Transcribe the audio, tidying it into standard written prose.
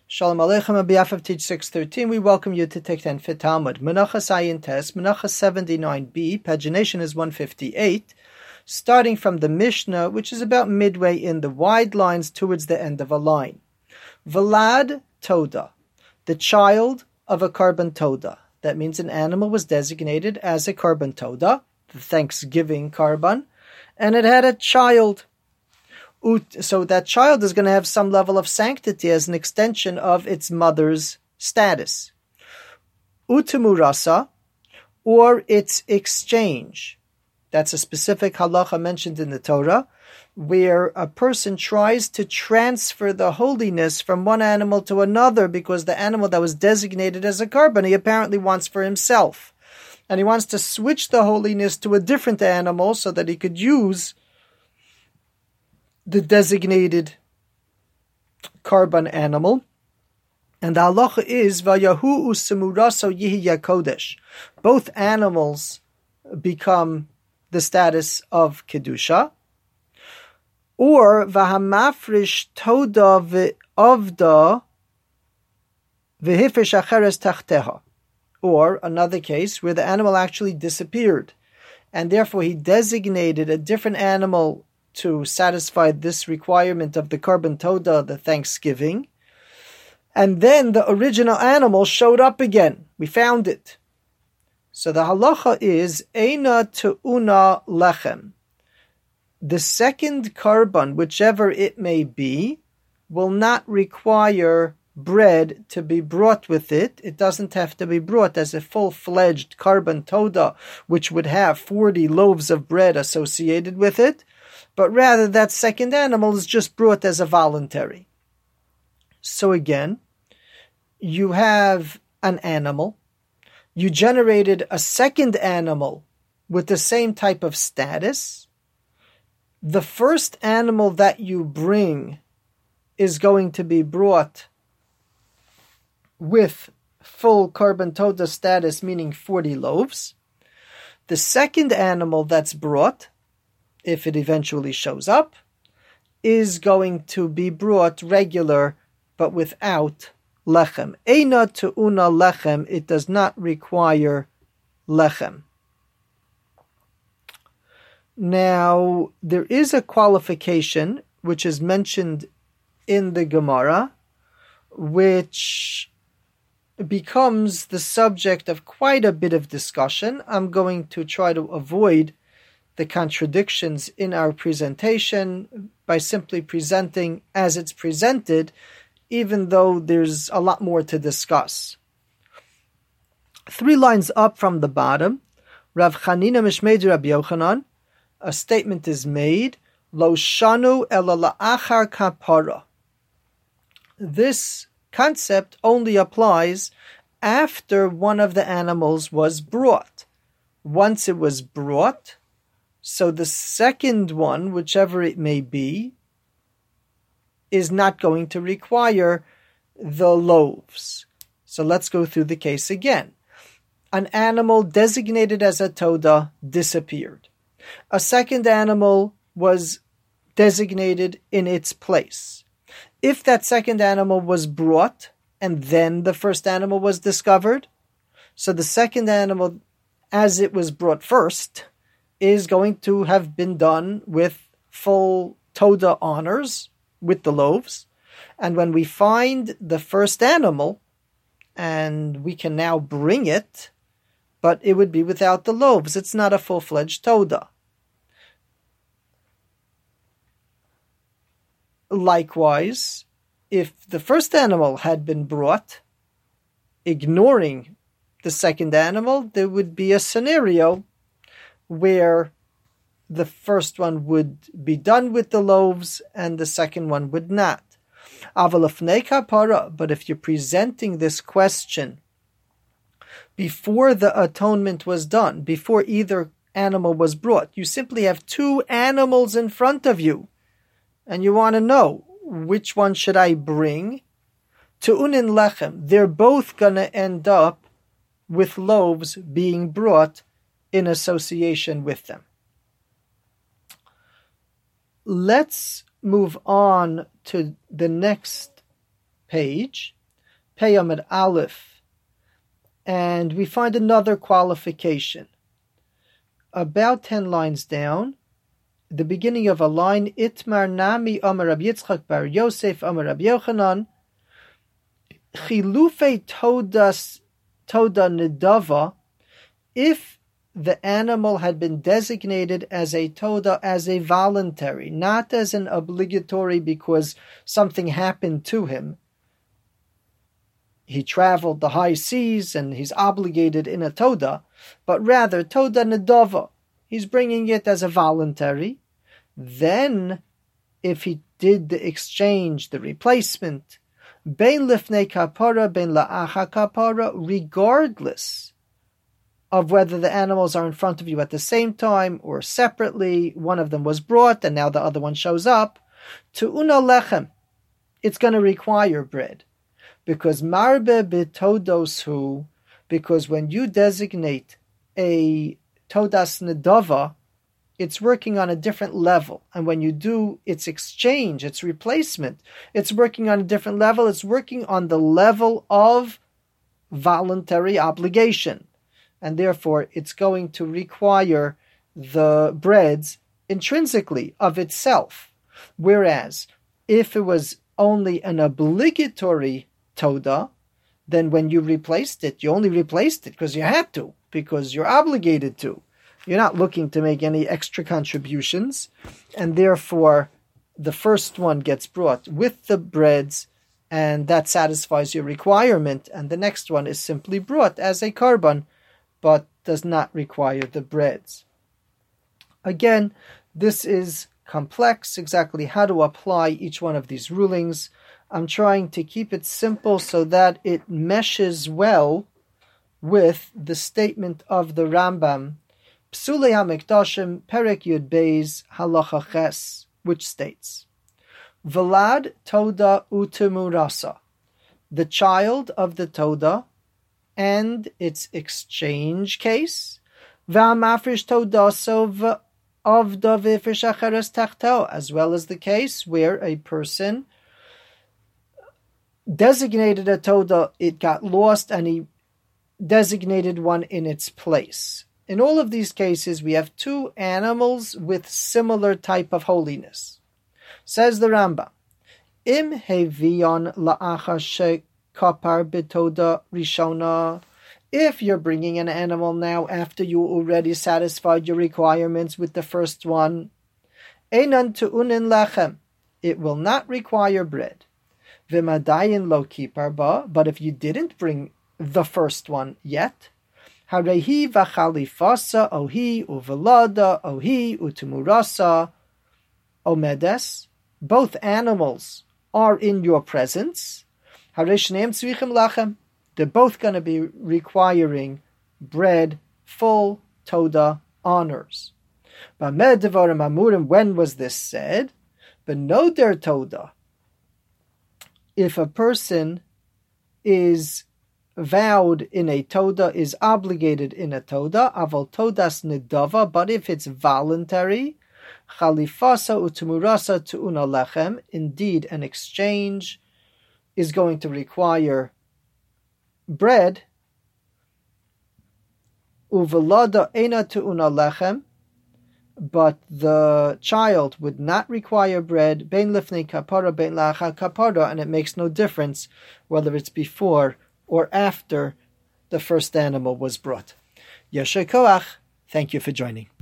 Shalom Aleichem. On behalf of Teach 613, we welcome you to Take 10 Fit Talmud. Menachas Ayin Tes, Menachas 79b, pagination is 158, starting from the Mishnah, which is about midway in the wide lines towards the end of a line. Velad Toda, the child of a Karban Toda. That means an animal was designated as a Karban Toda, the Thanksgiving Karban, and it had a child. So that child is going to have some level of sanctity as an extension of its mother's status. Utemurasa, or its exchange. That's a specific halacha mentioned in the Torah, where a person tries to transfer the holiness from one animal to another because the animal that was designated as a karban he apparently wants for himself. And he wants to switch the holiness to a different animal so that he could use the designated karban animal. And the halacha is Vayahu usemuraso yihi yakodesh. Both animals become the status of kedusha. Or vahamafrish toda ve'avda vehifrish acheres tachteha. Or another case where the animal actually disappeared, and therefore he designated a different animal to satisfy this requirement of the Karban Toda, the Thanksgiving. And then the original animal showed up again. We found it. So the halacha is Eina Te'una Lechem. The second Karban, whichever it may be, will not require bread to be brought with it. It doesn't have to be brought as a full-fledged Karban Toda, which would have 40 loaves of bread associated with it. But rather that second animal is just brought as a voluntary. So again, you have an animal. You generated a second animal with the same type of status. The first animal that you bring is going to be brought with full Karban Toda status, meaning 40 loaves. The second animal that's brought, if it eventually shows up, is going to be brought regular, but without lechem. Eina te'una lechem, it does not require lechem. Now, there is a qualification which is mentioned in the Gemara, which becomes the subject of quite a bit of discussion. I'm going to try to avoid the contradictions in our presentation by simply presenting as it's presented, even though there's a lot more to discuss. 3 lines up from the bottom, Rav Chanina Mishmei Rabbi Yochanan, a statement is made, Lo shanu ela la'achar kapara. This concept only applies after one of the animals was brought. Once it was brought, so the second one, whichever it may be, is not going to require the loaves. So let's go through the case again. An animal designated as a Toda disappeared. A second animal was designated in its place. If that second animal was brought and then the first animal was discovered, so the second animal, as it was brought first, is going to have been done with full Toda honors, with the loaves. And when we find the first animal, and we can now bring it, but it would be without the loaves. It's not a full-fledged Toda. Likewise, if the first animal had been brought, ignoring the second animal, there would be a scenario where the first one would be done with the loaves and the second one would not. But if you're presenting this question before the atonement was done, before either animal was brought, you simply have 2 animals in front of you, and you want to know, which one should I bring? Te'unin lechem, they're both going to end up with loaves being brought in association with them. Let's move on to the next page, Pei Amud Aleph, and we find another qualification. About 10 lines down, the beginning of a line, Itmar Nami Amar Rabbi Yitzchak bar Yosef Amar Rabbi Yochanan, Chilufei Toda Nedava, if the animal had been designated as a Toda, as a voluntary, not as an obligatory because something happened to him. He traveled the high seas and he's obligated in a Toda, but rather Toda Nedava, he's bringing it as a voluntary. Then, if he did the exchange, the replacement, bein lifnei kapara, bein la'acha kapara, regardless of whether the animals are in front of you at the same time or separately, one of them was brought and now the other one shows up, to una lechem, it's going to require bread. Because marbe betodos because when you designate a todas nedava, it's working on a different level. And when you do its exchange, its replacement, it's working on a different level. It's working on the level of voluntary obligation. And therefore, it's going to require the breads intrinsically of itself. Whereas, if it was only an obligatory Toda, then when you replaced it, you only replaced it because you had to, because you're obligated to. You're not looking to make any extra contributions, and therefore the first one gets brought with the breads, and that satisfies your requirement, and the next one is simply brought as a korban, but does not require the breads. Again, this is complex, exactly how to apply each one of these rulings. I'm trying to keep it simple so that it meshes well with the statement of the Rambam, Psulei HaMikdashim, Perek Yud Beis, Halacha Ches, which states, Velad Toda Utemurasa, the child of the Toda and its exchange case, V'amafrish Todaso v'avda v'ifrish acheres tachto, as well as the case where a person designated a Toda, it got lost, and he designated one in its place. In all of these cases, we have two animals with similar type of holiness. Says the Rambam, Im hevion la'acha shekapar betoda rishona, if you're bringing an animal now after you already satisfied your requirements with the first one, einan tu'unin lechem, it will not require bread. V'madayin lo kipar ba, but if you didn't bring the first one yet, harehi v'chalifasa ohi uvelada ohi utemurasa omedes, both animals are in your presence. Hareshneim tzrichim lachem, they're both going to be requiring bread, full Toda honors. B'med devarim amurim, when was this said? B'noder Toda, if a person is vowed in a Toda, is obligated in a Toda, aval Todas Nedava, but if it's voluntary, Chalifasa utemurasa tu'una lechem, indeed an exchange is going to require bread, uvelada ena tu'una lechem, but the child would not require bread, bein lifnei kapara, bein la'acha kapara, and it makes no difference whether it's before or after the first animal was brought. Yasher koach, thank you for joining.